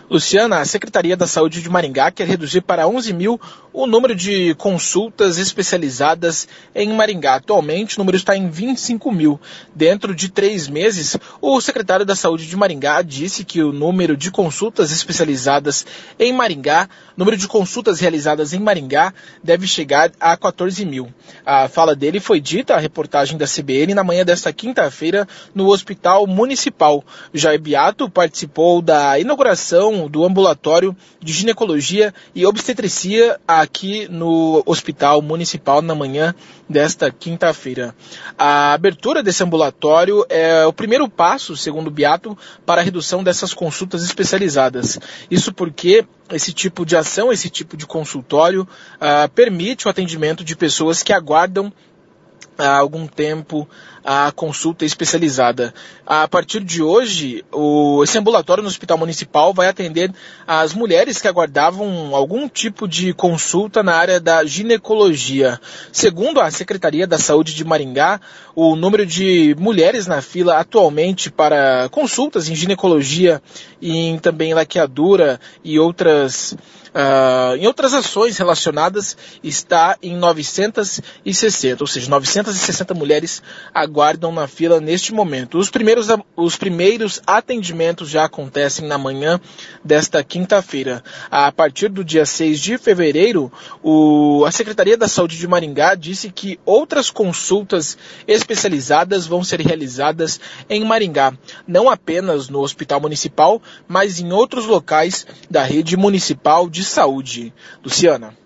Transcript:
Luciana, a Secretaria da Saúde de Maringá quer reduzir para 11 mil o número de consultas especializadas em Maringá. Atualmente, o número está em 25 mil. Dentro de 3 meses, o secretário da Saúde de Maringá disse que o número de consultas especializadas em Maringá, número de consultas realizadas em Maringá, deve chegar a 14 mil. A fala dele foi dita à reportagem da CBN na manhã desta quinta-feira no Hospital Municipal. Jair Beato participou da inauguração do ambulatório de ginecologia e obstetricia aqui no Hospital Municipal na manhã desta quinta-feira. A abertura desse ambulatório é o primeiro passo, segundo Beato, para a redução dessas consultas especializadas. Isso porque esse tipo de ação, esse tipo de consultório permite o atendimento de pessoas que aguardam há algum tempo a consulta especializada. A partir de hoje, esse ambulatório no Hospital Municipal vai atender as mulheres que aguardavam algum tipo de consulta na área da ginecologia. Segundo a Secretaria da Saúde de Maringá, o número de mulheres na fila atualmente para consultas em ginecologia e em também laqueadura e outras ações relacionadas está em 960, ou seja, 960 mulheres aguardam na fila neste momento. Os primeiros atendimentos já acontecem na manhã desta quinta-feira. A partir do dia 6 de fevereiro, a Secretaria da Saúde de Maringá disse que outras consultas especializadas vão ser realizadas em Maringá, não apenas no Hospital Municipal, mas em outros locais da rede municipal de saúde. Luciana.